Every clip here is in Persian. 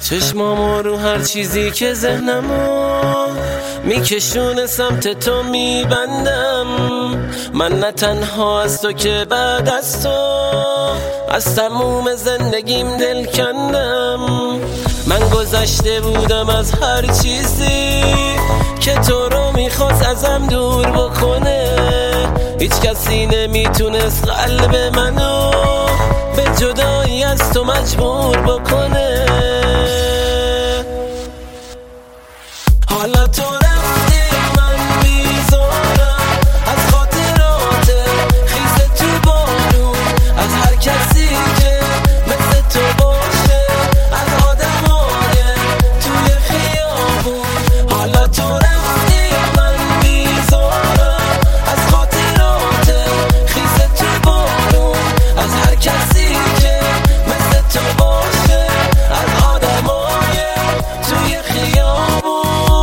چشمامو رو هر چیزی که ذهنمو میکشونه سمت تو میبندم. من نه تنها از تو که بعد از تو از تموم زندگیم دل کندم. من گذشته بودم از هر چیزی که تو رو میخواست ازم دور بکنه. هیچ کسی نمیتونست قلب منو به جدایی از تو مجبور بکنه. حالا تو رفتی من بیزارم از خاطرات خیز تو بارون، از هر کسی که مثل تو باشه، از آدمای توی خیابون. حالا تو رفتی من بیزارم از خاطرات خیز تو بارون، از هر کسی که مثل تو باشه، از آدمای توی خیابون.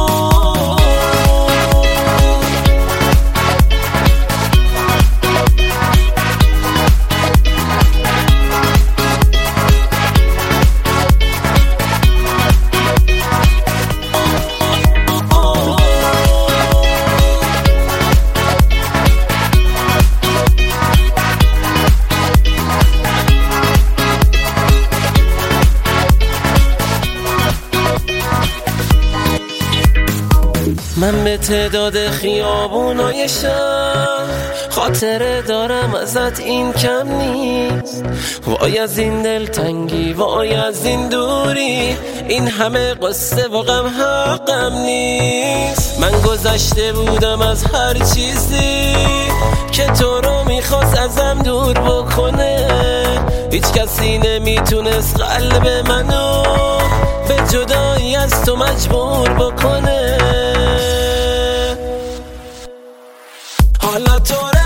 من به تعداد خیابونای شهر خاطره دارم ازت، این کم نیست. وای از این دلتنگی، وای از این دوری، این همه قصه و غم حقم نیست. من گذشته بودم از هر چیزی که تو رو میخواست ازم دور بکنه. هیچ کسی نمیتونست قلب منو به جدایی از تو مجبور بکنه. حالا تو